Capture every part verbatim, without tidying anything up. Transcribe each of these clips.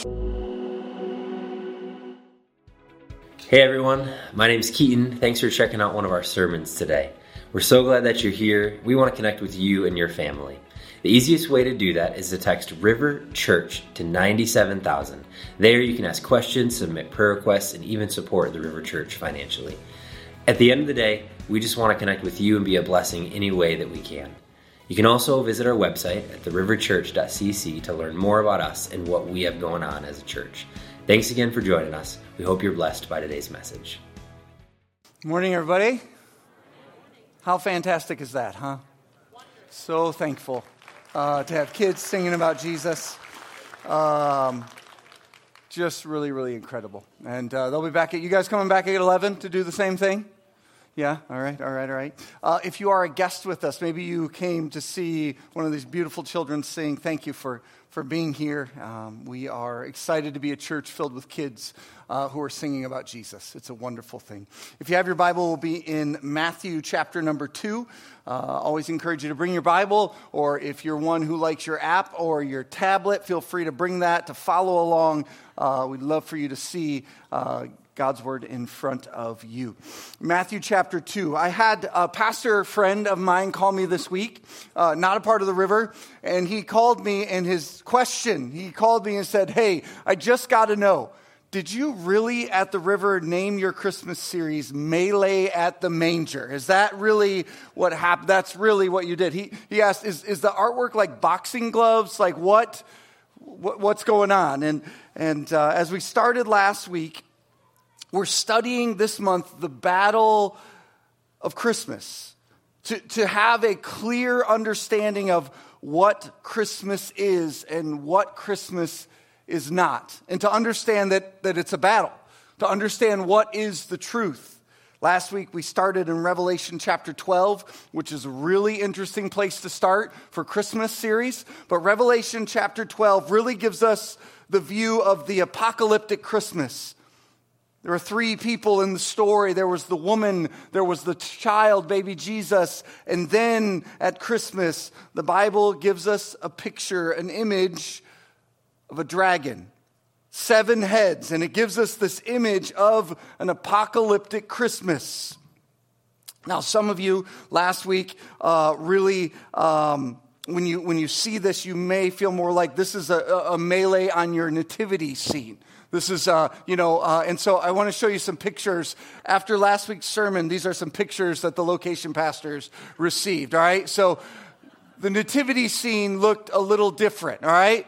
Hey everyone, my name is Keaton. Thanks for checking out one of our sermons today. We're so glad that you're here. We want to connect with you and your family. The easiest way to do that is to text River Church to ninety-seven thousand. There you can ask questions, submit prayer requests, and even support the River Church financially. At the end of the day, we just want to connect with you and be a blessing any way that we can. You can also visit our website at the river church dot c c to learn more about us and what we have going on as a church. Thanks again for joining us. We hope you're blessed by today's message. Good morning, everybody. How fantastic is that, huh? So thankful uh, to have kids singing about Jesus. Um, just really, really incredible. And uh, they'll be back at, you guys coming back at eleven to do the same thing? Yeah, all right, all right, all right. Uh, if you are a guest with us, maybe you came to see one of these beautiful children sing. Thank you for, for being here. Um, we are excited to be a church filled with kids uh, who are singing about Jesus. It's a wonderful thing. If you have your Bible, we'll be in Matthew chapter number two. Uh, always encourage you to bring your Bible, or if you're one who likes your app or your tablet, feel free to bring that to follow along. Uh, we'd love for you to see uh God's word in front of you. Matthew chapter two. I had a pastor friend of mine call me this week, uh, not a part of the river, and he called me and his question, he called me and said, hey, I just got to know, did you really at the river name your Christmas series Melee at the Manger? Is that really what happened? That's really what you did. He he asked, is, is the artwork like boxing gloves? Like what, what what's going on? And, and uh, as we started last week, we're studying this month the battle of Christmas, to, to have a clear understanding of what Christmas is and what Christmas is not, and to understand that, that it's a battle, to understand what is the truth. Last week we started in Revelation chapter twelve, which is a really interesting place to start for Christmas series, but Revelation chapter twelve really gives us the view of the apocalyptic Christmas. There are three people in the story. There was the woman, there was the child, baby Jesus, and then at Christmas, the Bible gives us a picture, an image of a dragon, seven heads, and it gives us this image of an apocalyptic Christmas. Now, some of you last week uh, really, um, when you when you see this, you may feel more like this is a, a melee on your nativity scene. This is, uh, you know, uh, and so I want to show you some pictures. After last week's sermon, these are some pictures that the location pastors received, all right? So the nativity scene looked a little different, all right?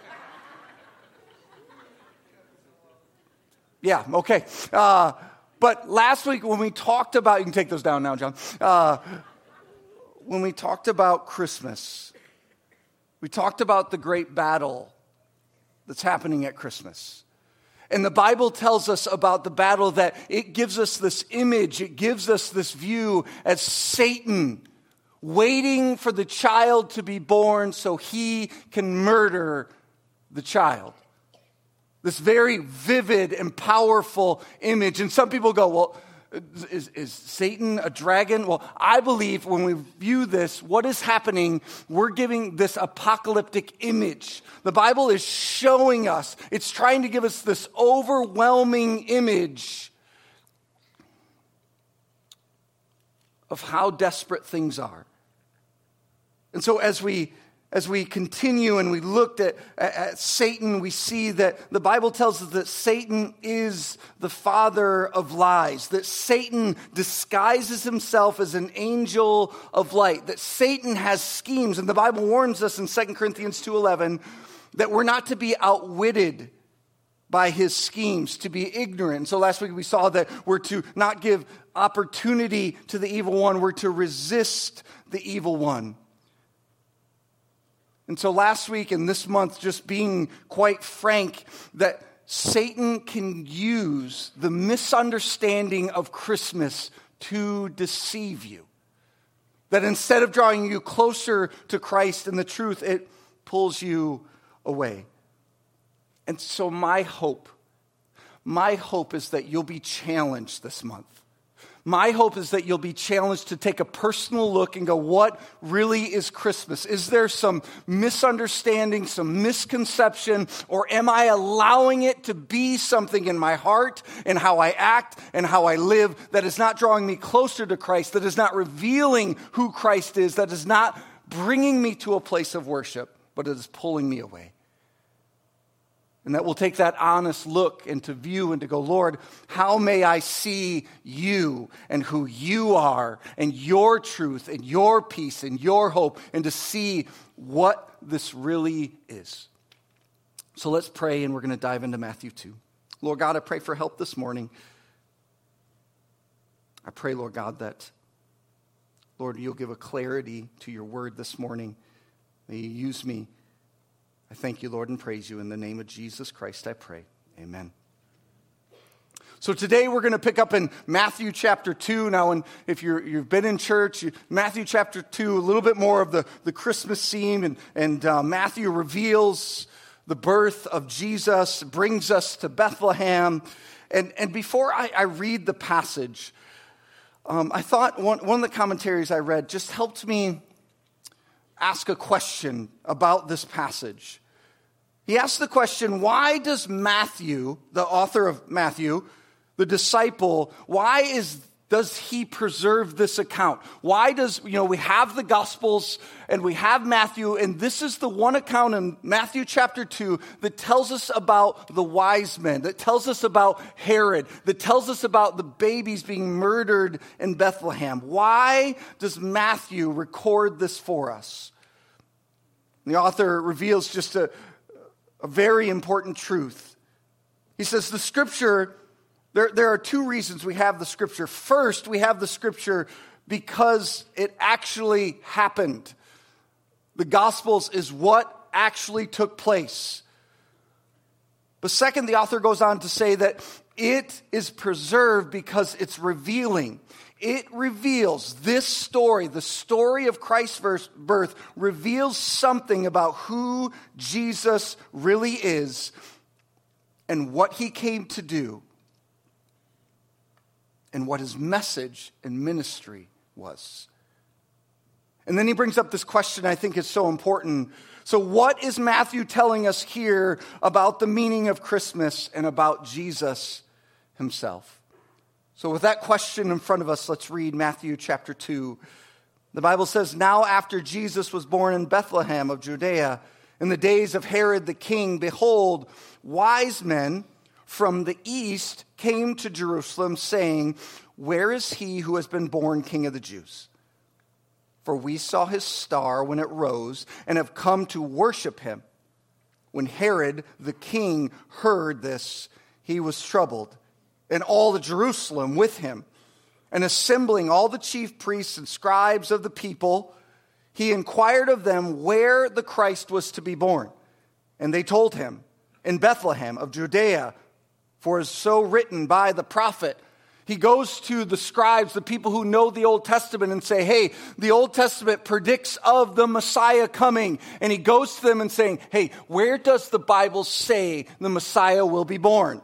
Yeah, okay. Uh, but last week when we talked about, you can take those down now, John. Uh, when we talked about Christmas, we talked about the great battle that's happening at Christmas. And the Bible tells us about the battle that it gives us this image, it gives us this view as Satan waiting for the child to be born so he can murder the child. This very vivid and powerful image. And some people go, well, is, is Satan a dragon? Well, I believe when we view this, what is happening, we're giving this apocalyptic image. The Bible is showing us, it's trying to give us this overwhelming image of how desperate things are. And so as we As we continue and we looked at, at, at Satan, we see that the Bible tells us that Satan is the father of lies, that Satan disguises himself as an angel of light, that Satan has schemes. And the Bible warns us in Second Corinthians two eleven that we're not to be outwitted by his schemes, to be ignorant. So last week we saw that we're to not give opportunity to the evil one, we're to resist the evil one. And so last week and this month, just being quite frank, that Satan can use the misunderstanding of Christmas to deceive you. That instead of drawing you closer to Christ and the truth, it pulls you away. And so my hope, my hope is that you'll be challenged this month. My hope is that you'll be challenged to take a personal look and go, what really is Christmas? Is there some misunderstanding, some misconception, or am I allowing it to be something in my heart and how I act and how I live that is not drawing me closer to Christ, that is not revealing who Christ is, that is not bringing me to a place of worship, but it is pulling me away? And that we'll take that honest look into view and to go, Lord, how may I see you and who you are and your truth and your peace and your hope, and to see what this really is. So let's pray, and we're going to dive into Matthew two. Lord God, I pray for help this morning. I pray, Lord God, that, Lord, you'll give a clarity to your word this morning. May you use me. I thank you, Lord, and praise you. In the name of Jesus Christ, I pray. Amen. So today we're going to pick up in Matthew chapter two. Now, and if you're, you've been in church, you, Matthew chapter two, a little bit more of the, the Christmas scene. And, and uh, Matthew reveals the birth of Jesus, brings us to Bethlehem. And, and before I, I read the passage, um, I thought one, one of the commentaries I read just helped me ask a question about this passage. He asked the question, why does Matthew, the author of Matthew, the disciple, why is does he preserve this account? Why does, you know, we have the Gospels and we have Matthew, and this is the one account in Matthew chapter two that tells us about the wise men, that tells us about Herod, that tells us about the babies being murdered in Bethlehem. Why does Matthew record this for us? The author reveals just a, a very important truth. He says the scripture, there, there are two reasons we have the scripture. First, we have the scripture because it actually happened. The Gospels is what actually took place. But second, the author goes on to say that it is preserved because it's revealing. It reveals this story, the story of Christ's birth, reveals something about who Jesus really is and what he came to do and what his message and ministry was. And then he brings up this question I think is so important. So what is Matthew telling us here about the meaning of Christmas and about Jesus himself? So with that question in front of us, let's read Matthew chapter two. The Bible says, now after Jesus was born in Bethlehem of Judea, in the days of Herod the king, behold, wise men from the east came to Jerusalem, saying, where is he who has been born King of the Jews? For we saw his star when it rose, and have come to worship him. When Herod the king heard this, he was troubled, and all the Jerusalem with him. And assembling all the chief priests and scribes of the people, he inquired of them where the Christ was to be born. And they told him, in Bethlehem of Judea, for it is so written by the prophet. He goes to the scribes, the people who know the Old Testament, and say, hey, the Old Testament predicts of the Messiah coming. And he goes to them and saying, hey, where does the Bible say the Messiah will be born?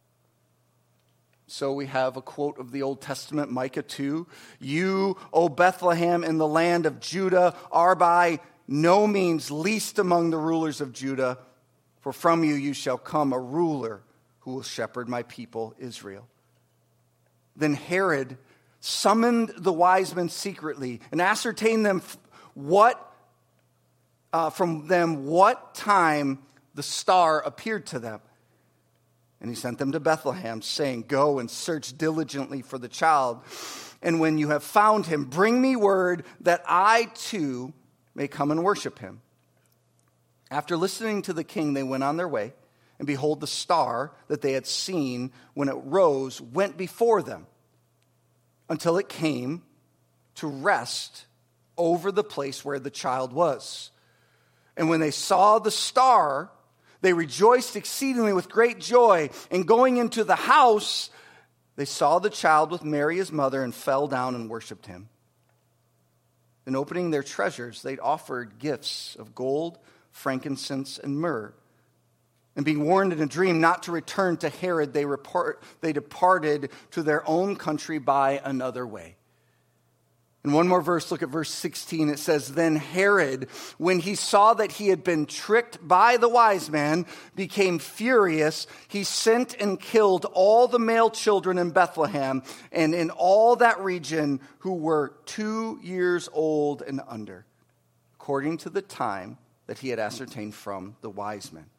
So we have a quote of the Old Testament, Micah two. You, O Bethlehem, in the land of Judah, are by no means least among the rulers of Judah, for from you you shall come a ruler who will shepherd my people Israel. Then Herod summoned the wise men secretly and ascertained them what uh, from them what time the star appeared to them. And he sent them to Bethlehem, saying, go and search diligently for the child. And when you have found him, bring me word that I too may come and worship him. After listening to the king, they went on their way. And behold, the star that they had seen when it rose went before them until it came to rest over the place where the child was. And when they saw the star, they rejoiced exceedingly with great joy. And going into the house, they saw the child with Mary his mother and fell down and worshipped him. Then opening their treasures, they offered gifts of gold, frankincense, and myrrh. And being warned in a dream not to return to Herod, they, report, they departed to their own country by another way. And one more verse, look at verse sixteen. It says, Then Herod, when he saw that he had been tricked by the wise man, became furious. He sent and killed all the male children in Bethlehem and in all that region who were two years old and under, according to the time that he had ascertained from the wise men.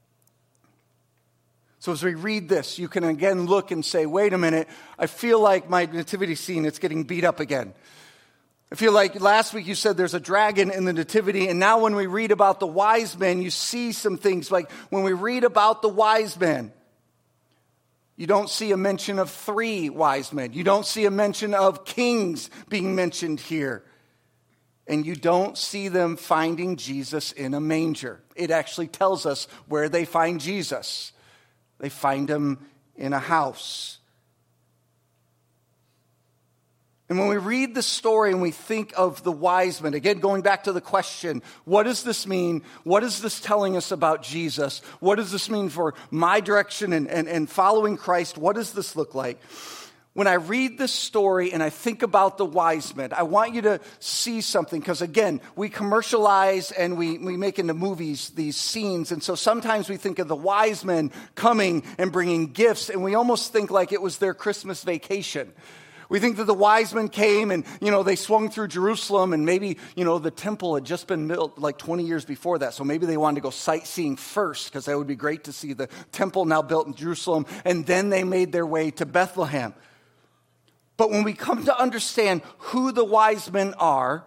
So as we read this, you can again look and say, wait a minute, I feel like my nativity scene, it's getting beat up again. I feel like last week you said there's a dragon in the nativity, and now when we read about the wise men, you see some things. Like when we read about the wise men, you don't see a mention of three wise men. You don't see a mention of kings being mentioned here. And you don't see them finding Jesus in a manger. It actually tells us where they find Jesus. They find him in a house. And when we read the story and we think of the wise men, again, going back to the question, what does this mean? What is this telling us about Jesus? What does this mean for my direction and, and, and following Christ? What does this look like? When I read this story and I think about the wise men, I want you to see something, because again, we commercialize and we, we make into movies these scenes. And so sometimes we think of the wise men coming and bringing gifts, and we almost think like it was their Christmas vacation. We think that the wise men came and, you know, they swung through Jerusalem, and maybe, you know, the temple had just been built like twenty years before that. So maybe they wanted to go sightseeing first, because that would be great to see the temple now built in Jerusalem. And then they made their way to Bethlehem. But when we come to understand who the wise men are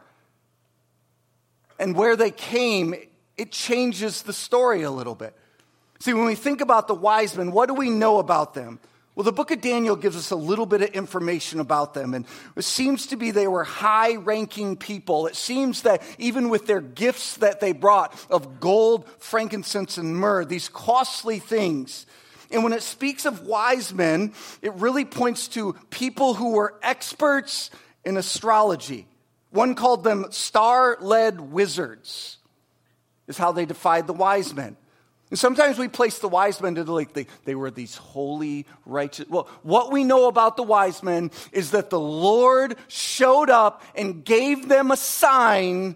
and where they came, it changes the story a little bit. See, when we think about the wise men, what do we know about them? Well, the book of Daniel gives us a little bit of information about them. And it seems to be they were high-ranking people. It seems that even with their gifts that they brought of gold, frankincense, and myrrh, these costly things. And when it speaks of wise men, it really points to people who were experts in astrology. One called them star-led wizards, is how they defined the wise men. And sometimes we place the wise men to like they, they were these holy, righteous. Well, what we know about the wise men is that the Lord showed up and gave them a sign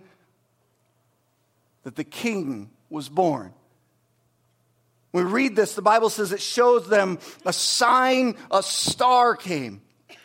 that the king was born. When we read this, the Bible says it shows them a sign, a star came.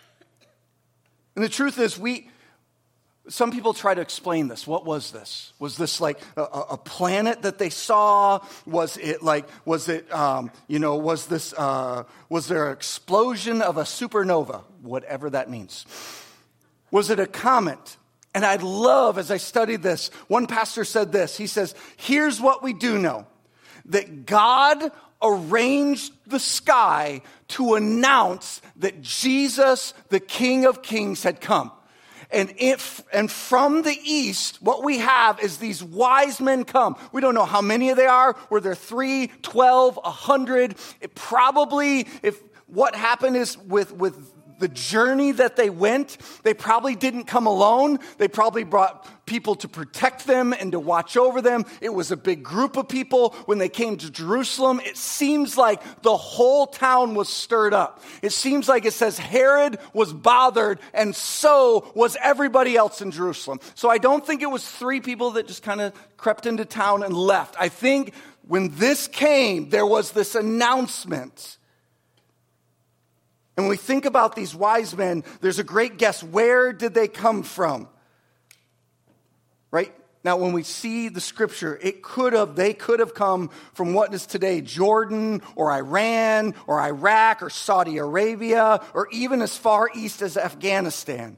And the truth is, we, some people try to explain this. What was this? Was this like a, a planet that they saw? Was it like, was it, um, you know, was this, uh, was there an explosion of a supernova? Whatever that means. Was it a comet? And I love, as I studied this, one pastor said this. He says, here's what we do know. That God arranged the sky to announce that Jesus, the King of Kings, had come. And if and from the east, what we have is these wise men come. We don't know how many they are. Were there three, twelve, a hundred? It probably, if what happened is with with the journey that they went, they probably didn't come alone. They probably brought people to protect them and to watch over them. It was a big group of people. When they came to Jerusalem, it seems like the whole town was stirred up. It seems like it says Herod was bothered, and so was everybody else in Jerusalem. So I don't think it was three people that just kind of crept into town and left. I think when this came, there was this announcement. And when we think about these wise men, there's a great guess. Where did they come from? Right? Now, when we see the scripture, it could have, they could have come from what is today Jordan or Iran or Iraq or Saudi Arabia or even as far east as Afghanistan.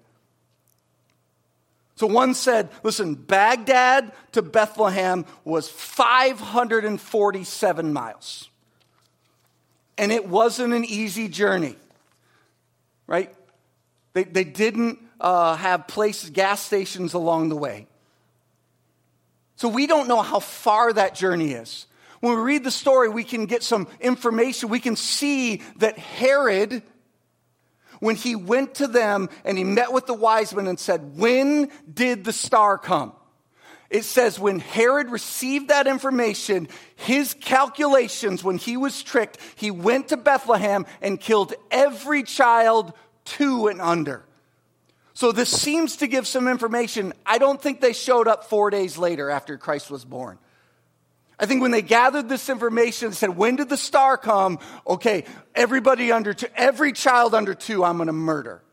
So one said, listen, Baghdad to Bethlehem was five hundred forty-seven miles. And it wasn't an easy journey. Right? They, they didn't uh, have places, gas stations along the way. So we don't know how far that journey is. When we read the story, we can get some information. We can see that Herod, when he went to them and he met with the wise men and said, when did the star come? it says when Herod received that information, his calculations, when he was tricked, he went to Bethlehem and killed every child two and under. So this seems to give some information. I don't think they showed up four days later after Christ was born. I think when they gathered this information and said, when did the star come? Okay, everybody under two, every child under two, I'm going to murder.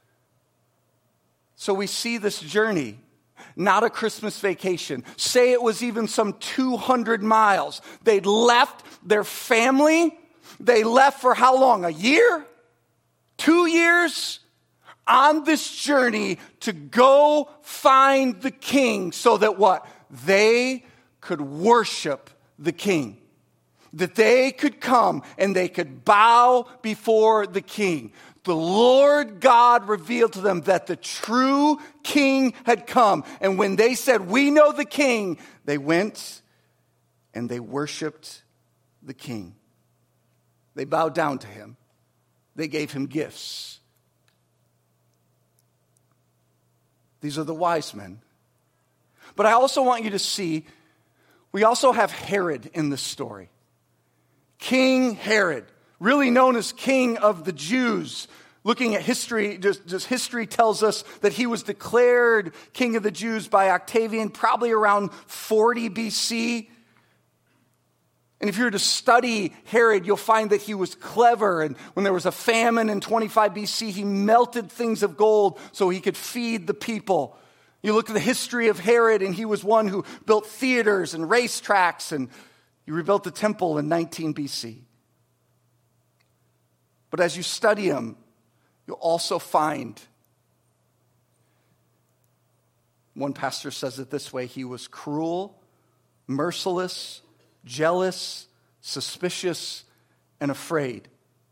So we see this journey, not a Christmas vacation. Say it was even some two hundred miles. They'd left their family. They left for how long? A year? Two years? On this journey to go find the king so that what? They could worship the king. That they could come and they could bow before the king. The Lord God revealed to them that the true king had come. And when they said, we know the king, they went and they worshiped the king. They bowed down to him. They gave him gifts. These are the wise men. But I also want you to see, we also have Herod in this story. King Herod, really known as King of the Jews. Looking at history, just, just history tells us that he was declared King of the Jews by Octavian probably around forty B C. And if you were to study Herod, you'll find that he was clever. And when there was a famine in twenty-five B C, he melted things of gold so he could feed the people. You look at the history of Herod, and he was one who built theaters and racetracks, and he rebuilt the temple in nineteen B C. But as you study him, you'll also find, one pastor says it this way, he was cruel, merciless, jealous, suspicious, and afraid.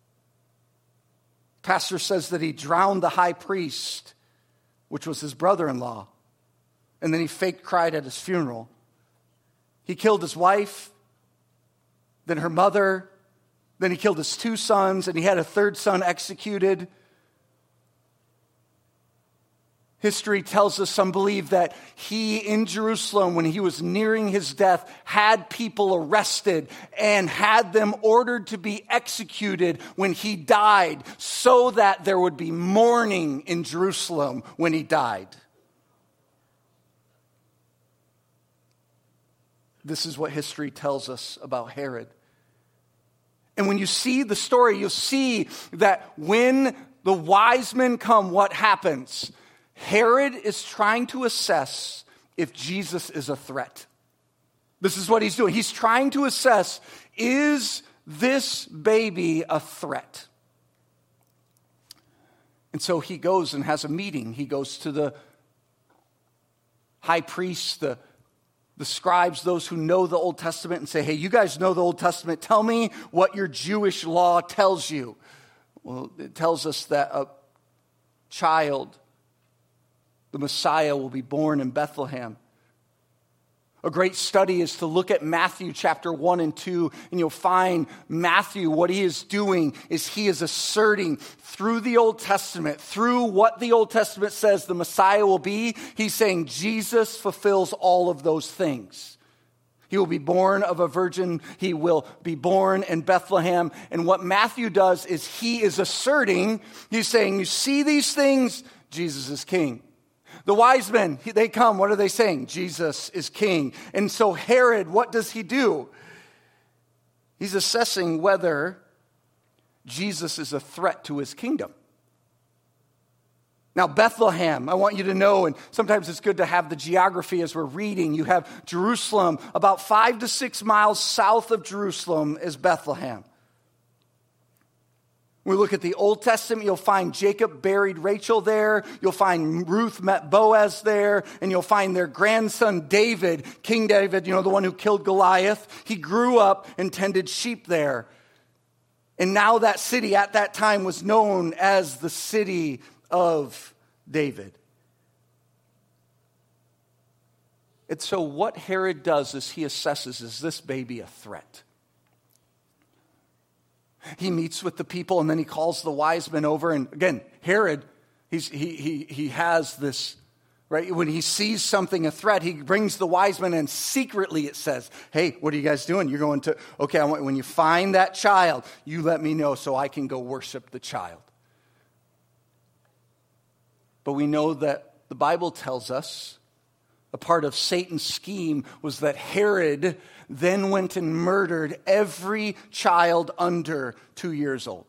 Pastor says that he drowned the high priest, which was his brother-in-law, and then he fake cried at his funeral. He killed his wife, then her mother, then he killed his two sons, and he had a third son executed. History tells us, some believe that he in Jerusalem, when he was nearing his death, had people arrested and had them ordered to be executed when he died so that there would be mourning in Jerusalem when he died. This is what history tells us about Herod. And when you see the story, you'll see that when the wise men come, what happens? Herod is trying to assess if Jesus is a threat. This is what he's doing. He's trying to assess, is this baby a threat? And so he goes and has a meeting. He goes to the high priests, the, the scribes, those who know the Old Testament, and say, hey, you guys know the Old Testament. Tell me what your Jewish law tells you. Well, it tells us that a child, the Messiah, will be born in Bethlehem. A great study is to look at Matthew chapter one and two, and you'll find Matthew, what he is doing is he is asserting through the Old Testament, through what the Old Testament says the Messiah will be, he's saying Jesus fulfills all of those things. He will be born of a virgin. He will be born in Bethlehem. And what Matthew does is he is asserting, he's saying, you see these things, Jesus is king. The wise men, they come, what are they saying? Jesus is king. And so Herod, what does he do? He's assessing whether Jesus is a threat to his kingdom. Now, Bethlehem, I want you to know, and sometimes it's good to have the geography as we're reading. You have Jerusalem, about five to six miles south of Jerusalem is Bethlehem. When we look at the Old Testament, you'll find Jacob buried Rachel there. You'll find Ruth met Boaz there. And you'll find their grandson David, King David, you know, the one who killed Goliath. He grew up and tended sheep there. And now that city at that time was known as the city of David. And so what Herod does is he assesses, is this baby a threat? He meets with the people, and then he calls the wise men over. And again, Herod, he's, he, he, he has this right? When he sees something, a threat, he brings the wise men and secretly it says, hey, what are you guys doing? You're going to, okay, I want, when you find that child, you let me know so I can go worship the child. But we know that the Bible tells us a part of Satan's scheme was that Herod then went and murdered every child under two years old.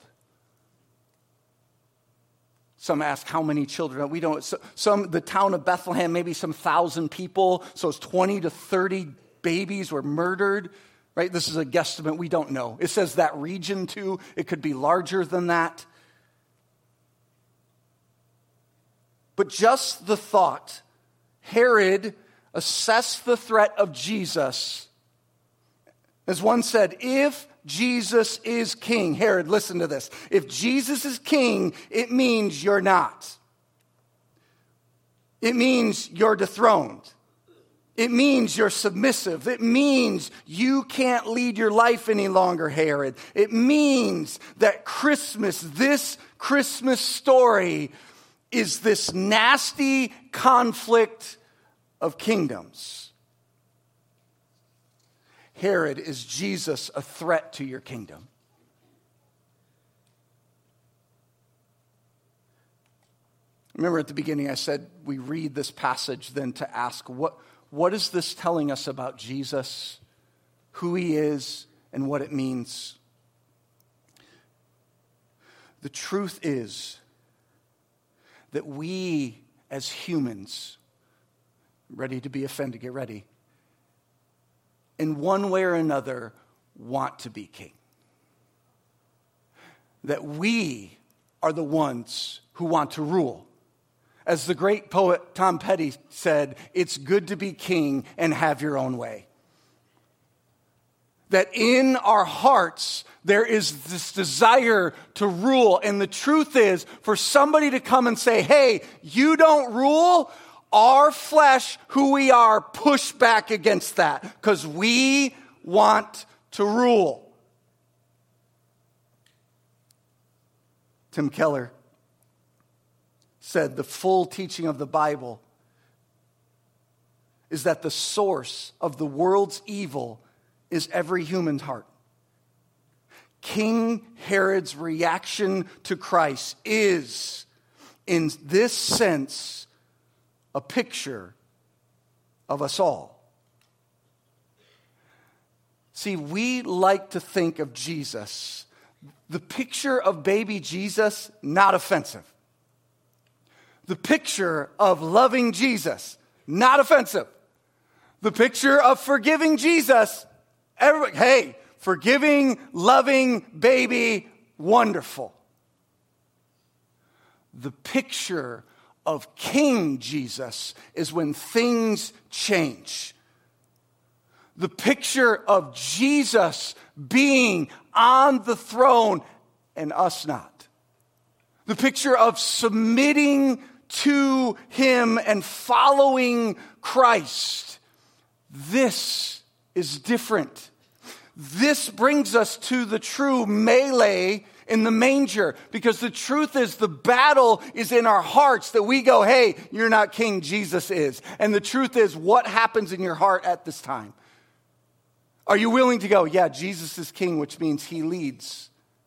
Some ask how many children. We don't. Some the town of Bethlehem, maybe some thousand people. So it's twenty to thirty babies were murdered. Right? This is a guesstimate. We don't know. It says that region too. It could be larger than that. But just the thought, Herod assessed the threat of Jesus. As one said, if Jesus is king, Herod, listen to this. If Jesus is king, it means you're not. It means you're dethroned. It means you're submissive. It means you can't lead your life any longer, Herod. It means that Christmas, this Christmas story, is this nasty conflict of kingdoms. Herod, is Jesus a threat to your kingdom? Remember at the beginning I said we read this passage then to ask what, what is this telling us about Jesus, who he is, and what it means? The truth is that we as humans, ready to be offended, get ready, in one way or another want to be king. That we are the ones who want to rule. As the great poet Tom Petty said, it's good to be king and have your own way. That in our hearts, there is this desire to rule. And the truth is, for somebody to come and say, hey, you don't rule, our flesh, who we are, push back against that. Because we want to rule. Tim Keller said the full teaching of the Bible is that the source of the world's evil is every human heart. King Herod's reaction to Christ is, in this sense, a picture of us all. See, we like to think of Jesus, the picture of baby Jesus, not offensive. The picture of loving Jesus, not offensive. The picture of forgiving Jesus, everybody, hey, forgiving, loving baby, wonderful. The picture of King Jesus is when things change. The picture of Jesus being on the throne and us not. The picture of submitting to him and following Christ. This is different. This brings us to the true melee in the manger, because the truth is the battle is in our hearts, that we go, hey, you're not king, Jesus is. And the truth is, what happens in your heart at this time? Are you willing to go, yeah, Jesus is king, which means he leads.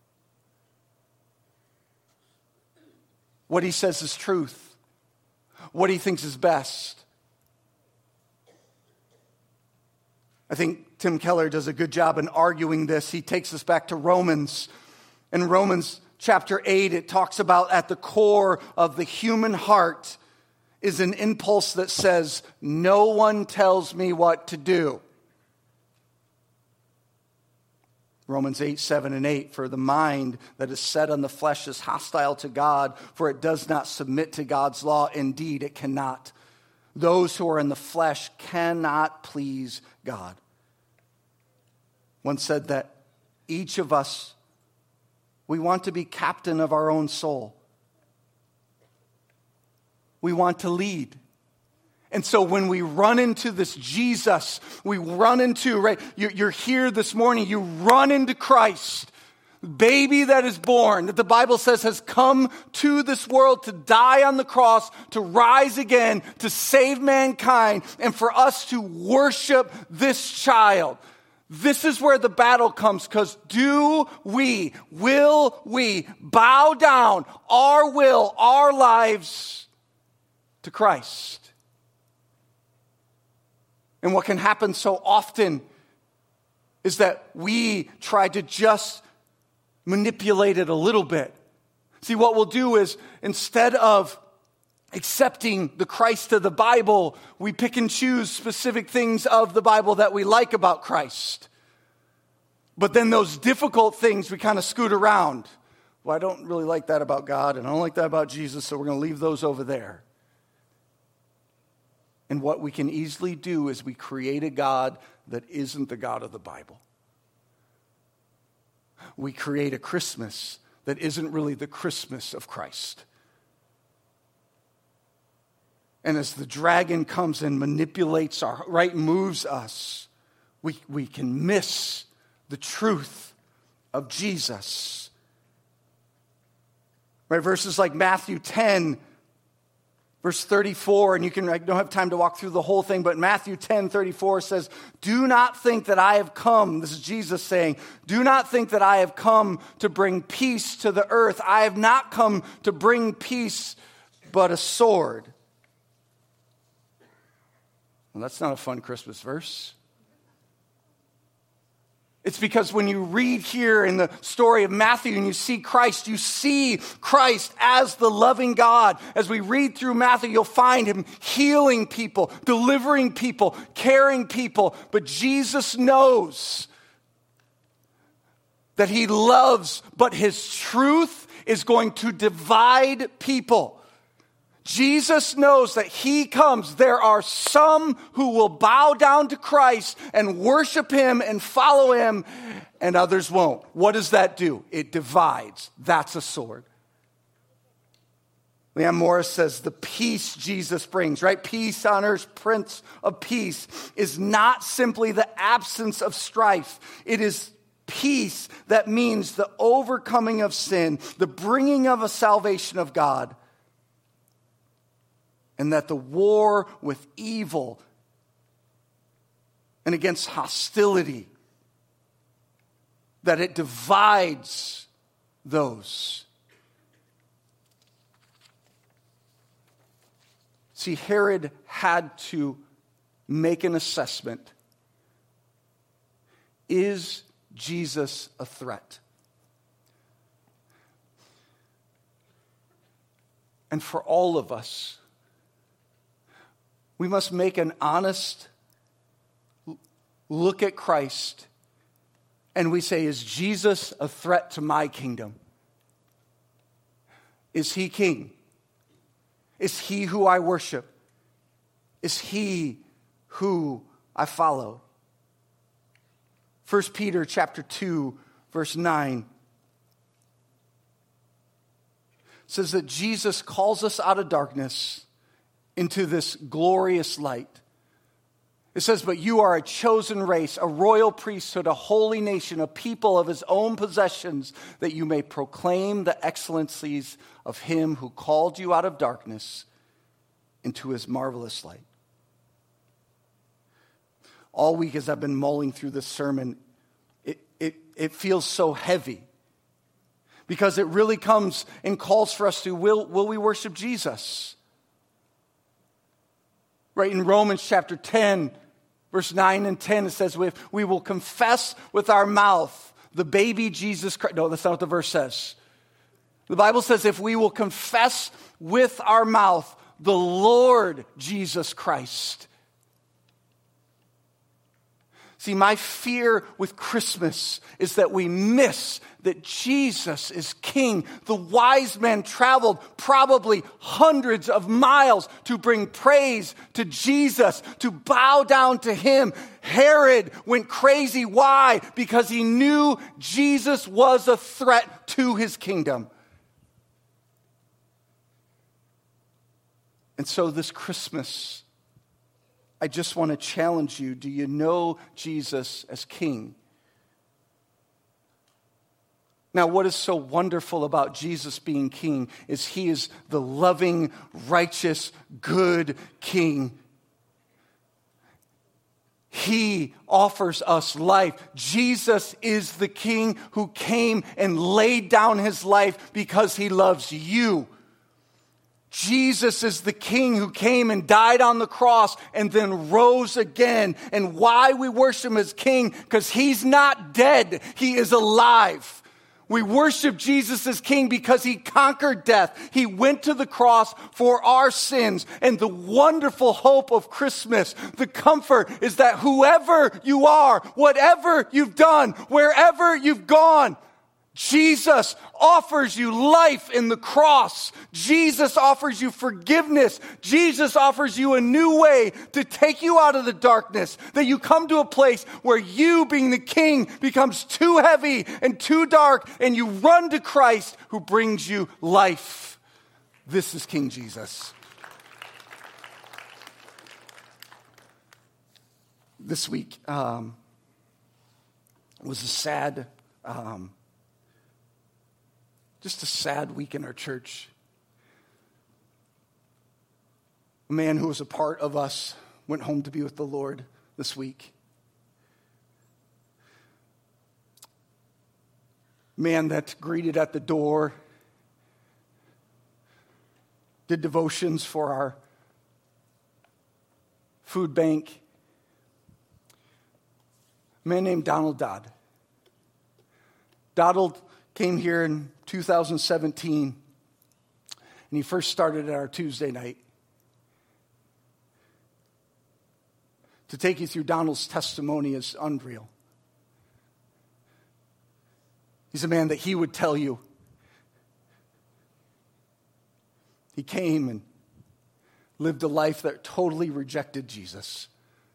What he says is truth. What he thinks is best. I think Tim Keller does a good job in arguing this. He takes us back to Romans. In Romans chapter eight, it talks about at the core of the human heart is an impulse that says, no one tells me what to do. Romans eight, seven, and eight, for the mind that is set on the flesh is hostile to God, for it does not submit to God's law. Indeed, it cannot. Those who are in the flesh cannot please God. One said that each of us, we want to be captain of our own soul. We want to lead. And so when we run into this Jesus, we run into, right, you're here this morning, you run into Christ, baby that is born, that the Bible says has come to this world to die on the cross, to rise again, to save mankind, and for us to worship this child. This is where the battle comes, because do we, will we bow down our will, our lives to Christ? And what can happen so often is that we try to just manipulate it a little bit. See, what we'll do is instead of accepting the Christ of the Bible, we pick and choose specific things of the Bible that we like about Christ. But then those difficult things we kind of scoot around. Well, I don't really like that about God, and I don't like that about Jesus, so we're going to leave those over there. And what we can easily do is we create a God that isn't the God of the Bible. We create a Christmas that isn't really the Christmas of Christ. And as the dragon comes and manipulates our, right, moves us, we, we can miss the truth of Jesus. Right, verses like Matthew ten, verse thirty-four, and you can, I don't have time to walk through the whole thing, but Matthew ten thirty-four says, do not think that I have come, this is Jesus saying, do not think that I have come to bring peace to the earth. I have not come to bring peace, but a sword. Well, that's not a fun Christmas verse. It's because when you read here in the story of Matthew and you see Christ, you see Christ as the loving God. As we read through Matthew, you'll find him healing people, delivering people, caring people. But Jesus knows that he loves, but his truth is going to divide people. Jesus knows that he comes. There are some who will bow down to Christ and worship him and follow him, and others won't. What does that do? It divides. That's a sword. Leon Morris says the peace Jesus brings, right? Peace on earth, Prince of Peace, is not simply the absence of strife. It is peace that means the overcoming of sin, the bringing of a salvation of God. And that the war with evil and against hostility, that it divides those. See, Herod had to make an assessment. Is Jesus a threat? And for all of us, we must make an honest look at Christ, and we say, is Jesus a threat to my kingdom? Is he king? Is he who I worship? Is he who I follow? First Peter chapter two, verse nine says that Jesus calls us out of darkness into this glorious light. It says, but you are a chosen race, a royal priesthood, a holy nation, a people of his own possessions, that you may proclaim the excellencies of him who called you out of darkness into his marvelous light. All week as I've been mulling through this sermon, it, it, it feels so heavy. Because it really comes and calls for us to, will, will we worship Jesus? Right, in Romans chapter ten, verse nine and ten, it says, we, we will confess with our mouth the baby Jesus Christ. No, that's not what the verse says. The Bible says if we will confess with our mouth the Lord Jesus Christ. See, my fear with Christmas is that we miss that Jesus is king. The wise men traveled probably hundreds of miles to bring praise to Jesus, to bow down to him. Herod went crazy. Why? Because he knew Jesus was a threat to his kingdom. And so this Christmas, I just want to challenge you. Do you know Jesus as king? Now, what is so wonderful about Jesus being king is he is the loving, righteous, good king. He offers us life. Jesus is the king who came and laid down his life because he loves you. Jesus is the king who came and died on the cross and then rose again. And why we worship him as king? Because he's not dead. He is alive. We worship Jesus as king because he conquered death. He went to the cross for our sins. And the wonderful hope of Christmas, the comfort, is that whoever you are, whatever you've done, wherever you've gone, Jesus offers you life in the cross. Jesus offers you forgiveness. Jesus offers you a new way to take you out of the darkness. That you come to a place where you, being the king, becomes too heavy and too dark, and you run to Christ who brings you life. This is King Jesus. This week um, was a sad um Just a sad week in our church. A man who was a part of us went home to be with the Lord this week. Man that greeted at the door, did devotions for our food bank. A man named Donald Dodd. Donald came here in two thousand seventeen, and he first started at our Tuesday night. To take you through Donald's testimony is unreal. He's a man that he would tell you. He came and lived a life that totally rejected Jesus.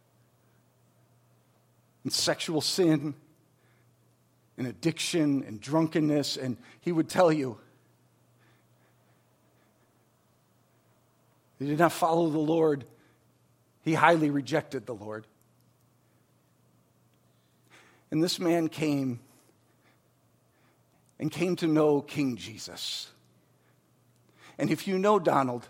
And sexual sin, and addiction and drunkenness, and he would tell you he did not follow the Lord. He highly rejected the Lord. And this man came and came to know King Jesus. And if you know Donald,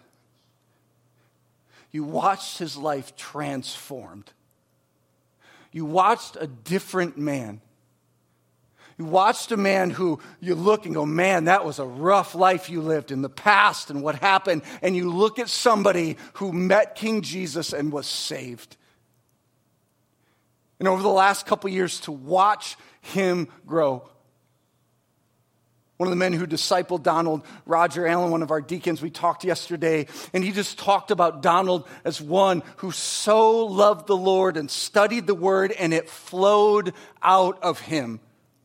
you watched his life transformed. You watched a different man. You watched a man who you look and go, man, that was a rough life you lived in the past and what happened. And you look at somebody who met King Jesus and was saved. And over the last couple years, to watch him grow. One of the men who discipled Donald, Roger Allen, one of our deacons, we talked yesterday, and he just talked about Donald as one who so loved the Lord and studied the word, and it flowed out of him.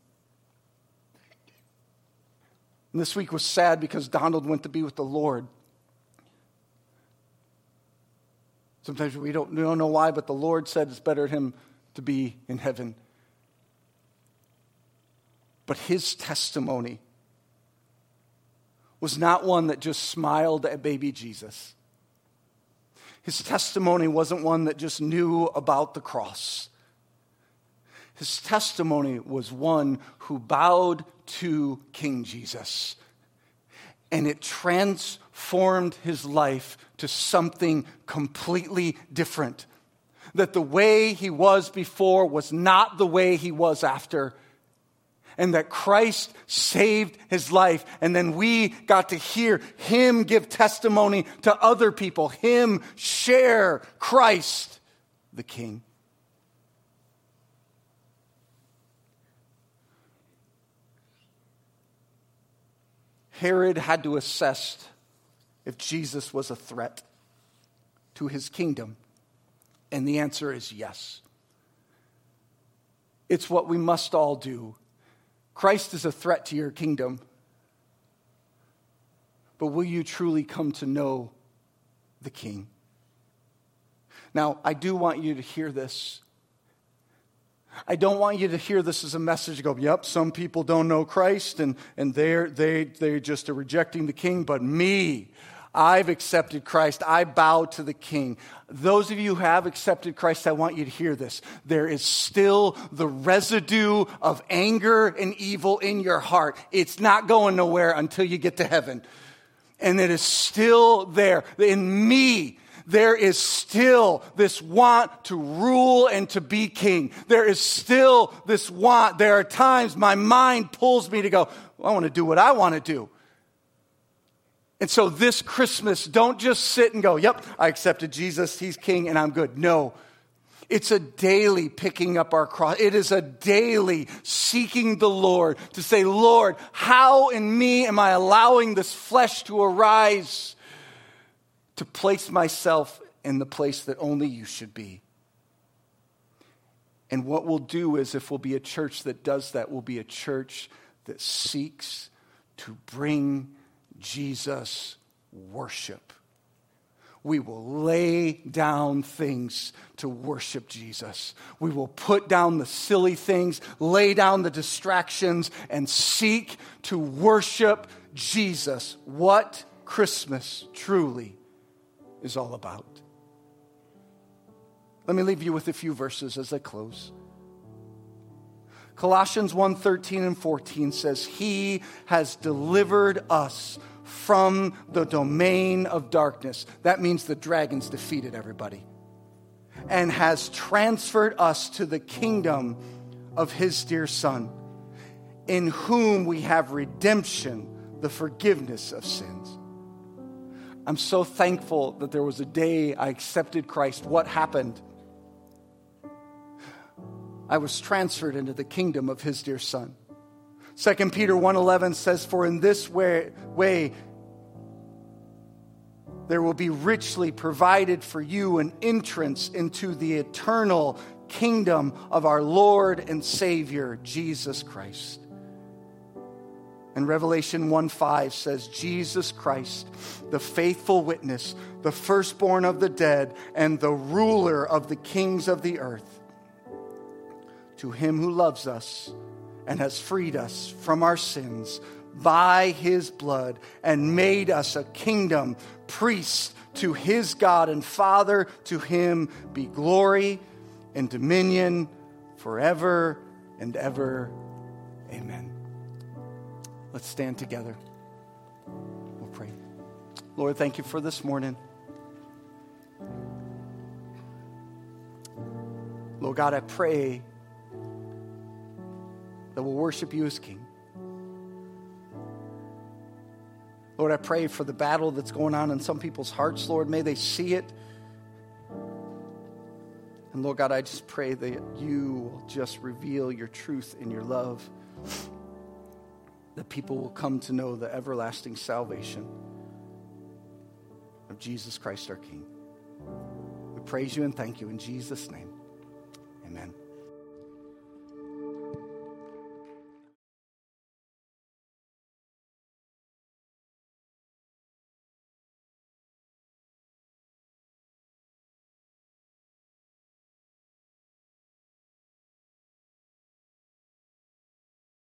And this week was sad because Donald went to be with the Lord. Sometimes we don't, we don't know why, but the Lord said it's better for him to be in heaven. But his testimony was not one that just smiled at baby Jesus. His testimony wasn't one that just knew about the cross. His testimony was one who bowed to King Jesus. And it transformed his life to something completely different. That the way he was before was not the way he was after. And that Christ saved his life. And then we got to hear him give testimony to other people. Him share Christ, the King. Herod had to assess if Jesus was a threat to his kingdom. And the answer is yes. It's what we must all do. Christ is a threat to your kingdom. But will you truly come to know the King? Now, I do want you to hear this. I don't want you to hear this as a message, go, yep, some people don't know Christ, and, and they're, they, they just are rejecting the King, but me, I've accepted Christ. I bow to the King. Those of you who have accepted Christ, I want you to hear this. There is still the residue of anger and evil in your heart. It's not going nowhere until you get to heaven. And it is still there. In me, there is still this want to rule and to be king. There is still this want. There are times my mind pulls me to go, well, I want to do what I want to do. And so this Christmas, don't just sit and go, yep, I accepted Jesus, he's king, and I'm good. No. It's a daily picking up our cross. It is a daily seeking the Lord to say, Lord, how in me am I allowing this flesh to arise to place myself in the place that only you should be? And what we'll do is, if we'll be a church that does that, we'll be a church that seeks to bring Jesus worship. We will lay down things to worship Jesus. We will put down the silly things, lay down the distractions, and seek to worship Jesus. What Christmas truly is all about. Let me leave you with a few verses as I close. Colossians one thirteen and fourteen says, He has delivered us from the domain of darkness. That means the dragon's defeated everybody. And has transferred us to the kingdom of His dear Son, in whom we have redemption, the forgiveness of sins. I'm so thankful that there was a day I accepted Christ. What happened? I was transferred into the kingdom of His dear Son. Second Peter one eleven says, For in this way, way there will be richly provided for you an entrance into the eternal kingdom of our Lord and Savior, Jesus Christ. And Revelation one five says, Jesus Christ, the faithful witness, the firstborn of the dead, and the ruler of the kings of the earth, to Him who loves us and has freed us from our sins by His blood and made us a kingdom, priests to His God and Father, to Him be glory and dominion forever and ever. Amen. Let's stand together. We'll pray. Lord, thank you for this morning. Lord God, I pray that we'll worship you as King. Lord, I pray for the battle that's going on in some people's hearts, Lord. May they see it. And Lord God, I just pray that you will just reveal your truth and your love, that people will come to know the everlasting salvation of Jesus Christ our King. We praise you and thank you in Jesus' name. Amen.